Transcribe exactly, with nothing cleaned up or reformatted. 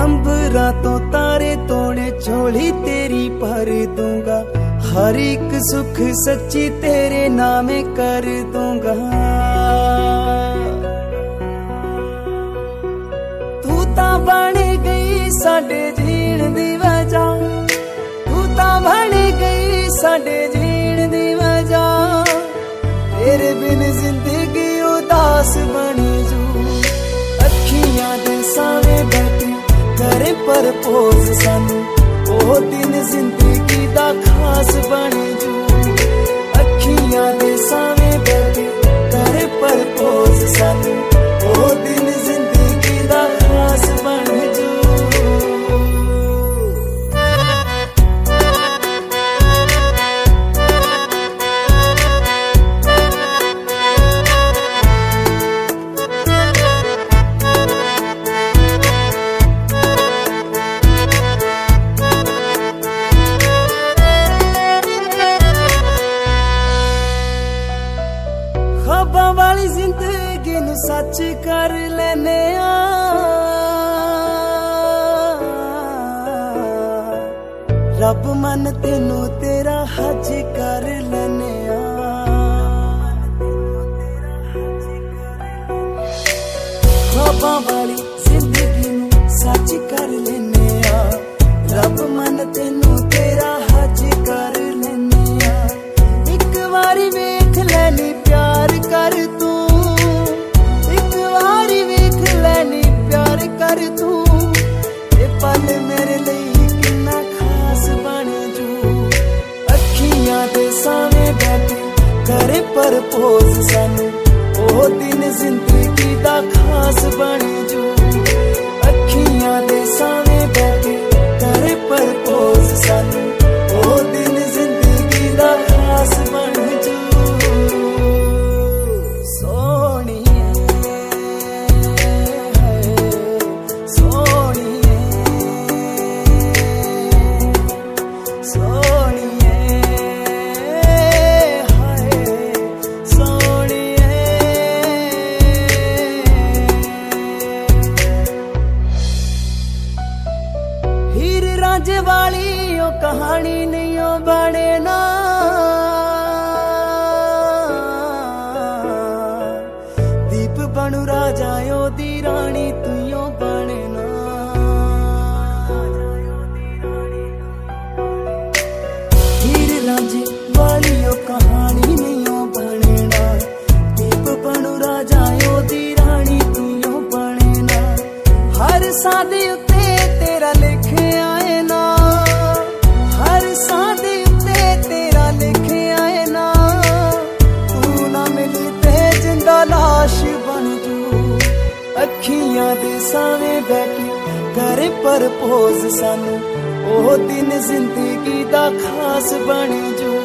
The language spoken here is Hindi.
अंबरा तो तारे तोड़े झोली तेरी भर दूंगा, हर एक सुख सच्ची तेरे नामे कर दूंगा। तू ता बन गई साडे जीण दी वजह, तू ता बन गई साडे जीण दी वजह, तेरे बिन जिंदगी उदास बनी जू। अखियां दे सावे बैठे करे परपोज सानू, ओ दिन जिंदगी दा खास बने जू। अखियां दे सावे बैठे करे परपोज सानू, ओ दिन जिंदगी दा खास बने जू। ख्वाबां वाली जिंदगी नू सच कर लेने आ, रब मन तेनू तेरा हज कर लेने आ। ख्वाबां वाली जिंदगी नू सच कर लेने आ, रब मन तेनू तेरा हज कर लेने आ। एक बारी वेख लेनी प्यार कर तू, एक बारी वेख लेनी प्यार कर तू, ये पल मेरे लिए कितना खास बने जू। अखियां दे सावे बैठे करे परपोज सानू, ओ दिन जिंदगी दा खास बने जू। अखियां दे सावे बैठे करे परपोज सानू, ओ दिन जिंदगी दा खास बने जू। राजे वाली ओ कहानी नहीं ओ बने ना, दीप बनू राजा ओ दी रानी तुयो बने ना। हीर राजे वाली ओ कहानी नहीं ओ बने ना, दीप बनू राजा ओ दी रानी तुयो बने ना। हर सादे उत्ते तेरा लिखे आए ना, हर सादे उत्ते तेरा लिखे आए ना, तू ना मिली ते जिंदा लाश बन जू। अखियां दे सावे बैठे करे परपोज सानू, ओ दिन जिंदगी दा खास बने जू।